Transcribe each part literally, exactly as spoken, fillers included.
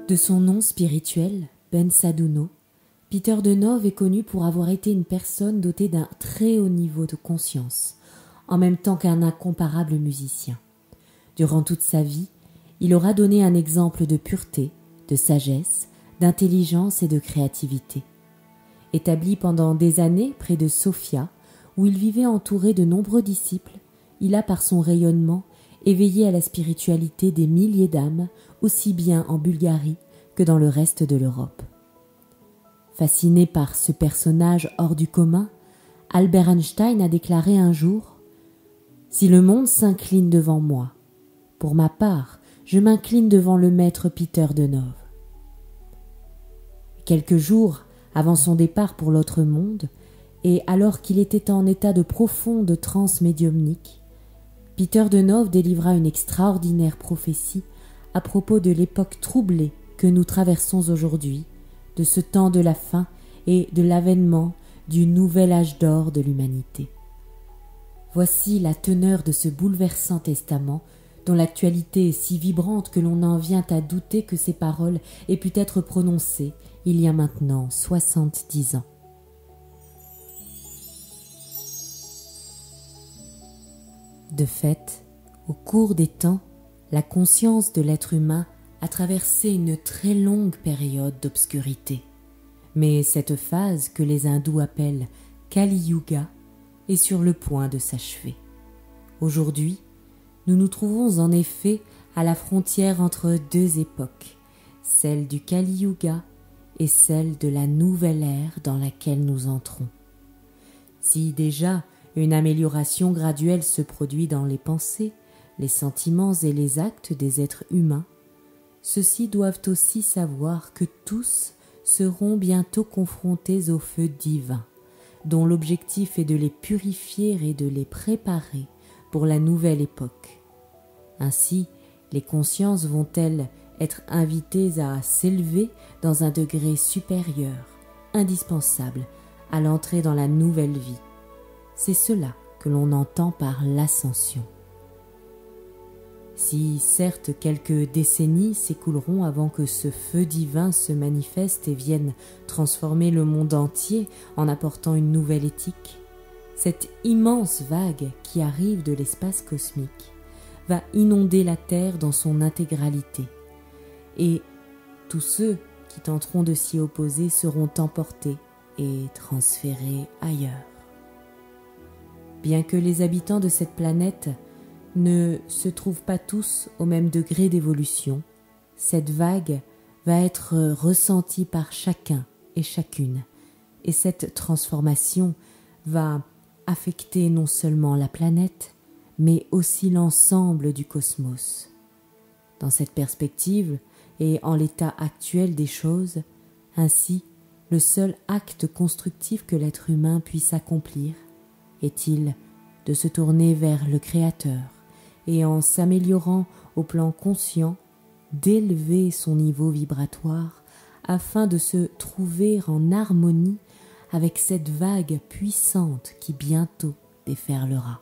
De son nom spirituel, Ben Sadounot, Peter de Nove est connu pour avoir été une personne dotée d'un très haut niveau de conscience, en même temps qu'un incomparable musicien. Durant toute sa vie, il aura donné un exemple de pureté, de sagesse, d'intelligence et de créativité. Établi pendant des années près de Sofia, où il vivait entouré de nombreux disciples, il a par son rayonnement éveillé à la spiritualité des milliers d'âmes, aussi bien en Bulgarie que dans le reste de l'Europe. Fasciné par ce personnage hors du commun, Albert Einstein a déclaré un jour « Si le monde s'incline devant moi, pour ma part, je m'incline devant le maître Peter de Nove. » Quelques jours avant son départ pour l'autre monde, et alors qu'il était en état de profonde transe médiumnique, Peter de Nove délivra une extraordinaire prophétie à propos de l'époque troublée que nous traversons aujourd'hui, de ce temps de la fin et de l'avènement du nouvel âge d'or de l'humanité. Voici la teneur de ce bouleversant testament, dont l'actualité est si vibrante que l'on en vient à douter que ces paroles aient pu être prononcées il y a maintenant soixante-dix ans. De fait, au cours des temps, la conscience de l'être humain a traversé une très longue période d'obscurité. Mais cette phase que les hindous appellent Kali Yuga est sur le point de s'achever. Aujourd'hui, nous nous trouvons en effet à la frontière entre deux époques, celle du Kali Yuga et celle de la nouvelle ère dans laquelle nous entrons. Si déjà une amélioration graduelle se produit dans les pensées, les sentiments et les actes des êtres humains, ceux-ci doivent aussi savoir que tous seront bientôt confrontés au feu divin, dont l'objectif est de les purifier et de les préparer pour la nouvelle époque. Ainsi, les consciences vont-elles être invitées à s'élever dans un degré supérieur, indispensable à l'entrée dans la nouvelle vie. C'est cela que l'on entend par l'ascension. Si certes quelques décennies s'écouleront avant que ce feu divin se manifeste et vienne transformer le monde entier en apportant une nouvelle éthique, cette immense vague qui arrive de l'espace cosmique va inonder la Terre dans son intégralité, et tous ceux qui tenteront de s'y opposer seront emportés et transférés ailleurs. Bien que les habitants de cette planète ne se trouvent pas tous au même degré d'évolution, cette vague va être ressentie par chacun et chacune, et cette transformation va affecter non seulement la planète, mais aussi l'ensemble du cosmos. Dans cette perspective, et en l'état actuel des choses, ainsi, le seul acte constructif que l'être humain puisse accomplir est-il de se tourner vers le Créateur et en s'améliorant au plan conscient, d'élever son niveau vibratoire afin de se trouver en harmonie avec cette vague puissante qui bientôt déferlera.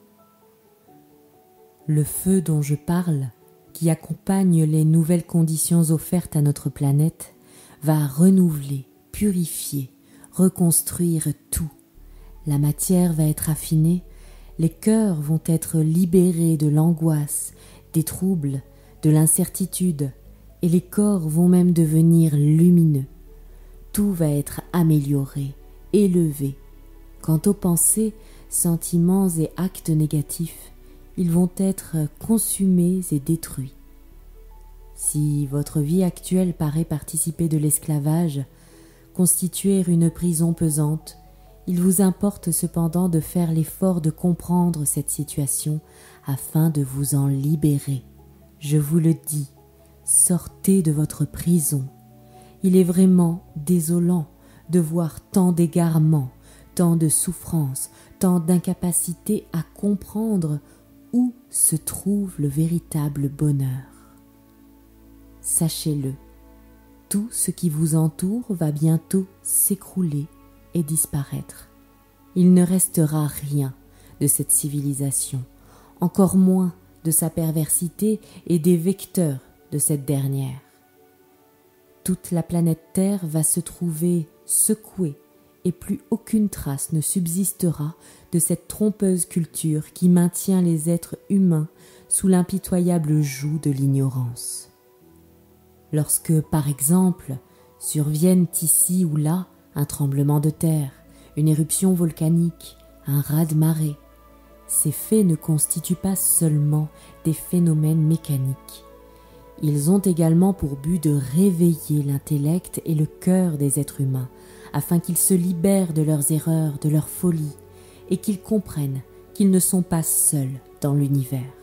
Le feu dont je parle, qui accompagne les nouvelles conditions offertes à notre planète, va renouveler, purifier, reconstruire tout. La matière va être affinée, les cœurs vont être libérés de l'angoisse, des troubles, de l'incertitude, et les corps vont même devenir lumineux. Tout va être amélioré, élevé. Quant aux pensées, sentiments et actes négatifs, ils vont être consumés et détruits. Si votre vie actuelle paraît participer de l'esclavage, constituer une prison pesante, il vous importe cependant de faire l'effort de comprendre cette situation afin de vous en libérer. Je vous le dis, sortez de votre prison. Il est vraiment désolant de voir tant d'égarements, tant de souffrances, tant d'incapacité à comprendre où se trouve le véritable bonheur. Sachez-le, tout ce qui vous entoure va bientôt s'écrouler et disparaître. Il ne restera rien de cette civilisation, encore moins de sa perversité et des vecteurs de cette dernière. Toute la planète Terre va se trouver secouée et plus aucune trace ne subsistera de cette trompeuse culture qui maintient les êtres humains sous l'impitoyable joug de l'ignorance. Lorsque, par exemple, surviennent ici ou là un tremblement de terre, une éruption volcanique, un raz-de-marée, ces faits ne constituent pas seulement des phénomènes mécaniques. Ils ont également pour but de réveiller l'intellect et le cœur des êtres humains, afin qu'ils se libèrent de leurs erreurs, de leurs folies, et qu'ils comprennent qu'ils ne sont pas seuls dans l'univers.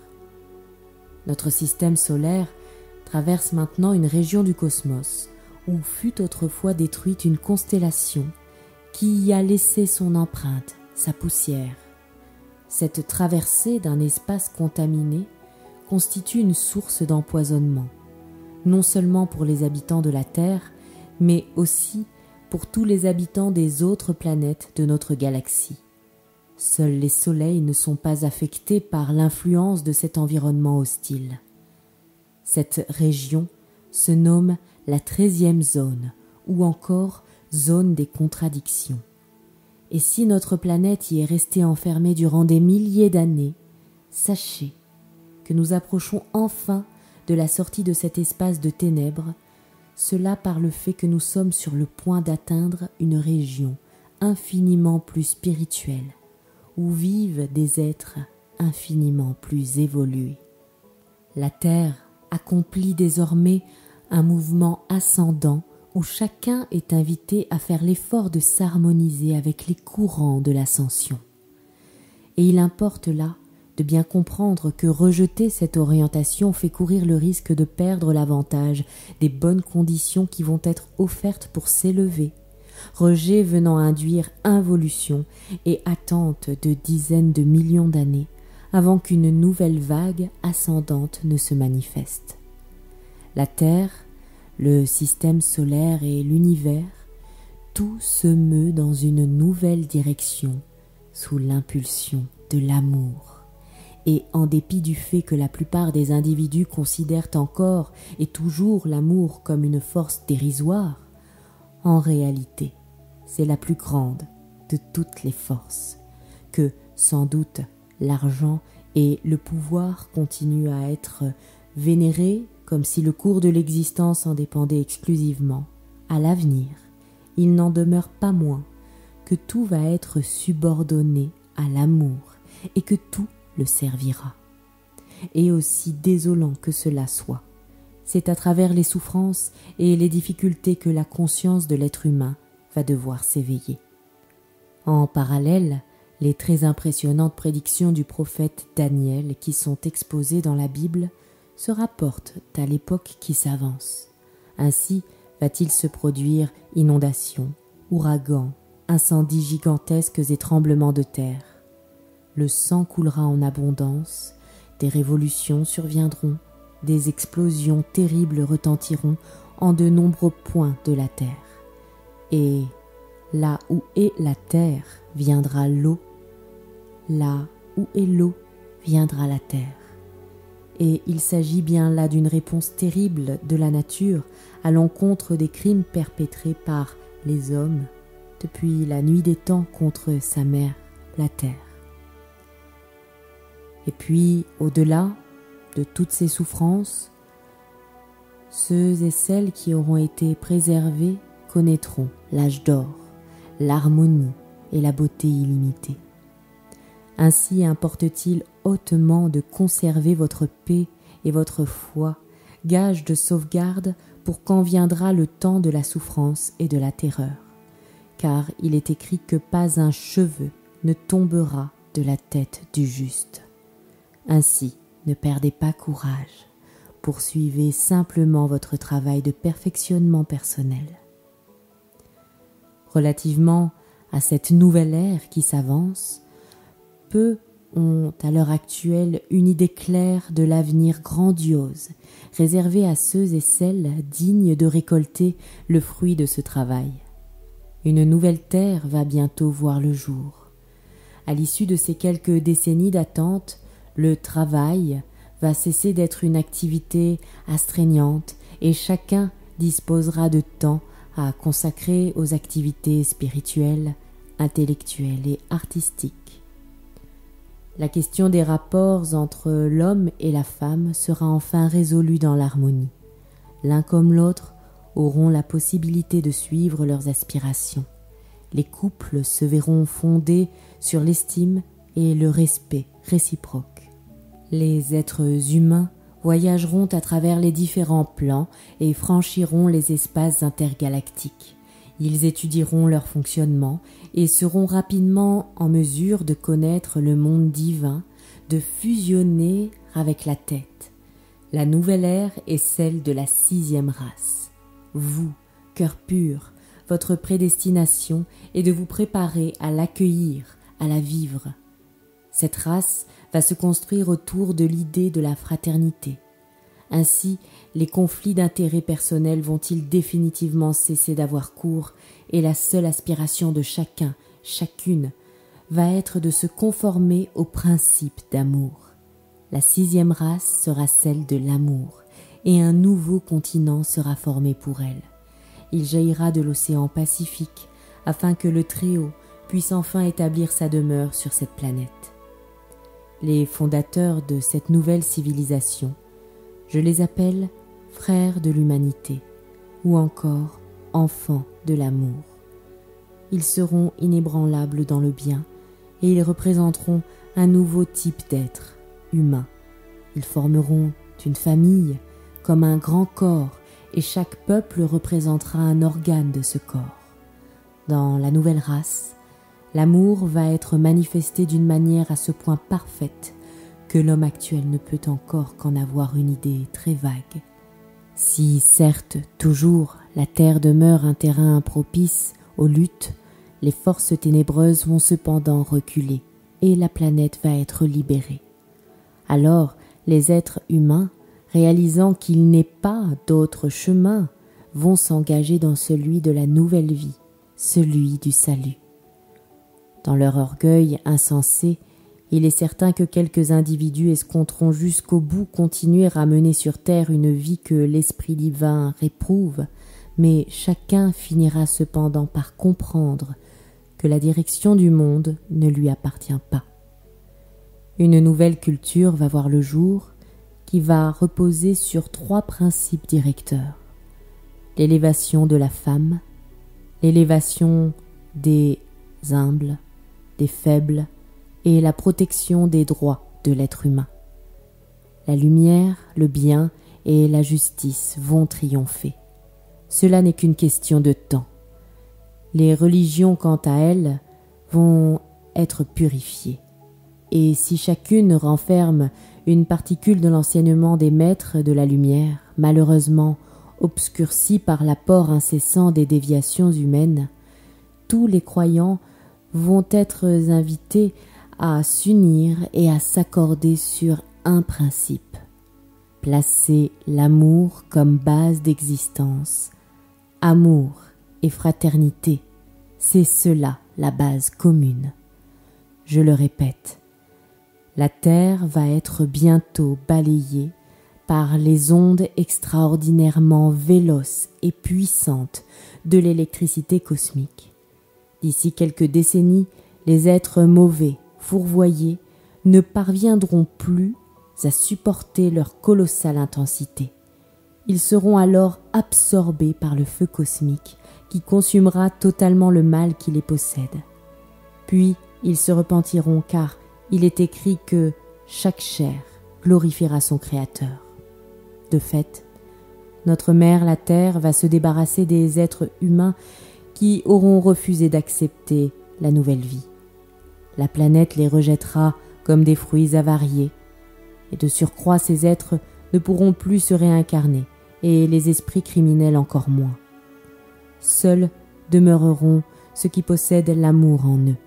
Notre système solaire traverse maintenant une région du cosmos où fut autrefois détruite une constellation qui y a laissé son empreinte, sa poussière. Cette traversée d'un espace contaminé constitue une source d'empoisonnement, non seulement pour les habitants de la Terre, mais aussi pour tous les habitants des autres planètes de notre galaxie. Seuls les soleils ne sont pas affectés par l'influence de cet environnement hostile. Cette région se nomme la treizième zone, ou encore zone des contradictions. Et si notre planète y est restée enfermée durant des milliers d'années, sachez que nous approchons enfin de la sortie de cet espace de ténèbres, cela par le fait que nous sommes sur le point d'atteindre une région infiniment plus spirituelle, où vivent des êtres infiniment plus évolués. La Terre accomplit désormais un mouvement ascendant où chacun est invité à faire l'effort de s'harmoniser avec les courants de l'ascension. Et il importe là de bien comprendre que rejeter cette orientation fait courir le risque de perdre l'avantage des bonnes conditions qui vont être offertes pour s'élever, rejet venant induire involution et attente de dizaines de millions d'années avant qu'une nouvelle vague ascendante ne se manifeste. La Terre, le système solaire et l'univers, tout se meut dans une nouvelle direction sous l'impulsion de l'amour. Et en dépit du fait que la plupart des individus considèrent encore et toujours l'amour comme une force dérisoire, en réalité, c'est la plus grande de toutes les forces, que, sans doute, l'argent et le pouvoir continuent à être vénérés comme si le cours de l'existence en dépendait exclusivement. À l'avenir, il n'en demeure pas moins que tout va être subordonné à l'amour et que tout le servira. Et aussi désolant que cela soit, c'est à travers les souffrances et les difficultés que la conscience de l'être humain va devoir s'éveiller. En parallèle, les très impressionnantes prédictions du prophète Daniel qui sont exposées dans la Bible se rapportent à l'époque qui s'avance. Ainsi va-t-il se produire inondations, ouragans, incendies gigantesques et tremblements de terre. Le sang coulera en abondance, des révolutions surviendront, des explosions terribles retentiront en de nombreux points de la terre. Et là où est la terre viendra l'eau, là où est l'eau viendra la terre. Et il s'agit bien là d'une réponse terrible de la nature à l'encontre des crimes perpétrés par les hommes depuis la nuit des temps contre sa mère, la terre. Et puis, au-delà de toutes ces souffrances, ceux et celles qui auront été préservés connaîtront l'âge d'or, l'harmonie et la beauté illimitée. Ainsi importe-t-il hautement de conserver votre paix et votre foi, gage de sauvegarde pour quand viendra le temps de la souffrance et de la terreur. Car il est écrit que pas un cheveu ne tombera de la tête du juste. Ainsi, ne perdez pas courage, poursuivez simplement votre travail de perfectionnement personnel. Relativement à cette nouvelle ère qui s'avance, peu ont à l'heure actuelle une idée claire de l'avenir grandiose réservé à ceux et celles dignes de récolter le fruit de ce travail. Une nouvelle terre va bientôt voir le jour. À l'issue de ces quelques décennies d'attente, le travail va cesser d'être une activité astreignante et chacun disposera de temps à consacrer aux activités spirituelles, intellectuelles et artistiques. La question des rapports entre l'homme et la femme sera enfin résolue dans l'harmonie. L'un comme l'autre auront la possibilité de suivre leurs aspirations. Les couples se verront fondés sur l'estime et le respect réciproque. Les êtres humains voyageront à travers les différents plans et franchiront les espaces intergalactiques. Ils étudieront leur fonctionnement et seront rapidement en mesure de connaître le monde divin, de fusionner avec la tête. La nouvelle ère est celle de la sixième race. Vous, cœur pur, votre prédestination est de vous préparer à l'accueillir, à la vivre. Cette race va se construire autour de l'idée de la fraternité. Ainsi, les conflits d'intérêts personnels vont-ils définitivement cesser d'avoir cours et la seule aspiration de chacun, chacune, va être de se conformer au principe d'amour. La sixième race sera celle de l'amour et un nouveau continent sera formé pour elle. Il jaillira de l'océan Pacifique afin que le Très-Haut puisse enfin établir sa demeure sur cette planète. Les fondateurs de cette nouvelle civilisation, je les appelle frères de l'humanité ou encore enfants de l'amour. Ils seront inébranlables dans le bien et ils représenteront un nouveau type d'être humain. Ils formeront une famille comme un grand corps et chaque peuple représentera un organe de ce corps. Dans la nouvelle race, l'amour va être manifesté d'une manière à ce point parfaite que l'homme actuel ne peut encore qu'en avoir une idée très vague. Si, certes, toujours, la terre demeure un terrain propice aux luttes, les forces ténébreuses vont cependant reculer et la planète va être libérée. Alors, les êtres humains, réalisant qu'il n'est pas d'autre chemin, vont s'engager dans celui de la nouvelle vie, celui du salut. Dans leur orgueil insensé, il est certain que quelques individus escompteront jusqu'au bout continuer à mener sur terre une vie que l'Esprit divin réprouve, mais chacun finira cependant par comprendre que la direction du monde ne lui appartient pas. Une nouvelle culture va voir le jour qui va reposer sur trois principes directeurs. L'élévation de la femme, l'élévation des humbles, des faibles et la protection des droits de l'être humain. La lumière, le bien et la justice vont triompher. Cela n'est qu'une question de temps. Les religions, quant à elles, vont être purifiées. Et si chacune renferme une particule de l'enseignement des maîtres de la lumière, malheureusement obscurcie par l'apport incessant des déviations humaines, tous les croyants vont être invités à s'unir et à s'accorder sur un principe. Placer l'amour comme base d'existence. Amour et fraternité, c'est cela la base commune. Je le répète, la Terre va être bientôt balayée par les ondes extraordinairement véloces et puissantes de l'électricité cosmique. D'ici quelques décennies, les êtres mauvais, fourvoyés, ne parviendront plus à supporter leur colossale intensité. Ils seront alors absorbés par le feu cosmique qui consumera totalement le mal qui les possède. Puis ils se repentiront car il est écrit que chaque chair glorifiera son Créateur. De fait, notre mère, la Terre, va se débarrasser des êtres humains qui auront refusé d'accepter la nouvelle vie. La planète les rejettera comme des fruits avariés, et de surcroît ces êtres ne pourront plus se réincarner, et les esprits criminels encore moins. Seuls demeureront ceux qui possèdent l'amour en eux.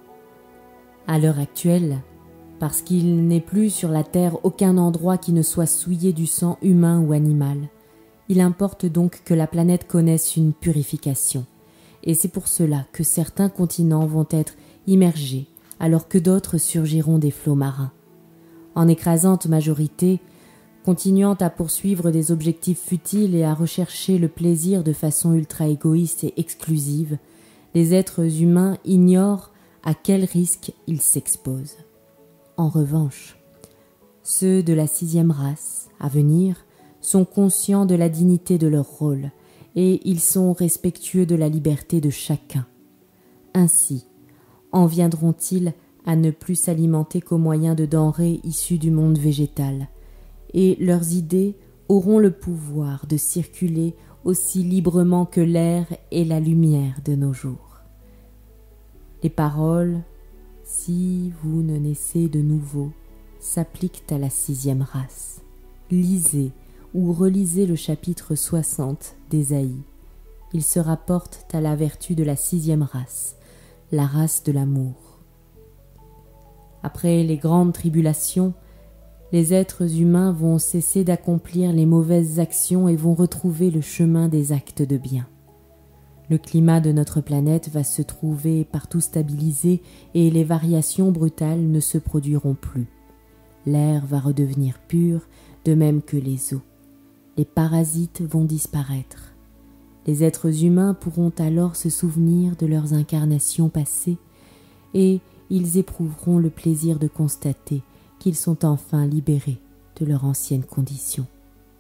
À l'heure actuelle, parce qu'il n'est plus sur la terre aucun endroit qui ne soit souillé du sang humain ou animal, il importe donc que la planète connaisse une purification, et c'est pour cela que certains continents vont être immergés, alors que d'autres surgiront des flots marins. En écrasante majorité, Continuant à poursuivre des objectifs futiles et à rechercher le plaisir de façon ultra-égoïste et exclusive, les êtres humains ignorent à quel risque ils s'exposent. En revanche, ceux de la sixième race, à venir, sont conscients de la dignité de leur rôle et ils sont respectueux de la liberté de chacun. Ainsi, en viendront-ils à ne plus s'alimenter qu'au moyen de denrées issues du monde végétal, et leurs idées auront le pouvoir de circuler aussi librement que l'air et la lumière de nos jours. Les paroles « si vous ne naissez de nouveau » s'appliquent à la sixième race. Lisez ou relisez le chapitre soixante d'Ésaïe. Il se rapporte à la vertu de la sixième race, la race de l'amour. Après les grandes tribulations, les êtres humains vont cesser d'accomplir les mauvaises actions et vont retrouver le chemin des actes de bien. Le climat de notre planète va se trouver partout stabilisé et les variations brutales ne se produiront plus. L'air va redevenir pur, de même que les eaux. Les parasites vont disparaître. Les êtres humains pourront alors se souvenir de leurs incarnations passées et ils éprouveront le plaisir de constater qu'ils sont enfin libérés de leur ancienne condition.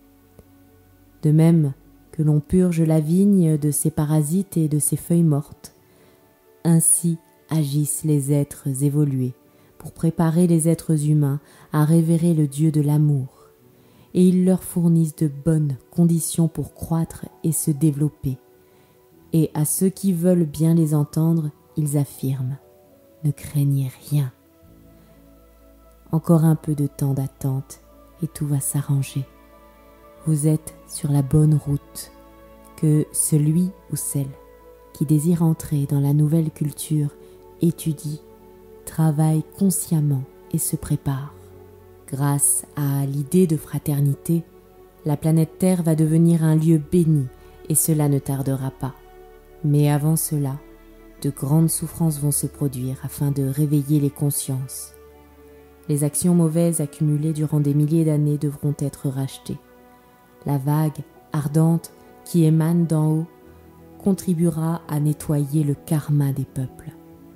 De même que l'on purge la vigne de ses parasites et de ses feuilles mortes, ainsi agissent les êtres évolués pour préparer les êtres humains à révérer le Dieu de l'amour, et ils leur fournissent de bonnes conditions pour croître et se développer. Et à ceux qui veulent bien les entendre, ils affirment « Ne craignez rien ». Encore un peu de temps d'attente et tout va s'arranger. Vous êtes sur la bonne route. Que celui ou celle qui désire entrer dans la nouvelle culture étudie, travaille consciemment et se prépare. Grâce à l'idée de fraternité, la planète Terre va devenir un lieu béni et cela ne tardera pas. Mais avant cela, de grandes souffrances vont se produire afin de réveiller les consciences. Les actions mauvaises accumulées durant des milliers d'années devront être rachetées. La vague ardente qui émane d'en haut contribuera à nettoyer le karma des peuples.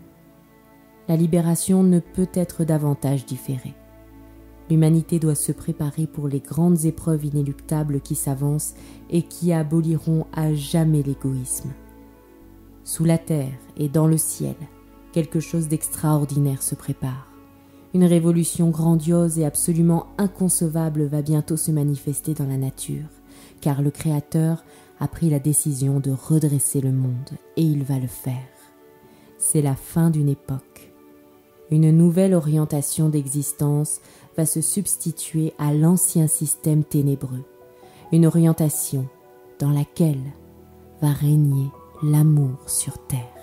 La libération ne peut être davantage différée. L'humanité doit se préparer pour les grandes épreuves inéluctables qui s'avancent et qui aboliront à jamais l'égoïsme. Sous la terre et dans le ciel, quelque chose d'extraordinaire se prépare. Une révolution grandiose et absolument inconcevable va bientôt se manifester dans la nature, car le Créateur a pris la décision de redresser le monde, et il va le faire. C'est la fin d'une époque. Une nouvelle orientation d'existence va se substituer à l'ancien système ténébreux, une orientation dans laquelle va régner l'amour sur terre.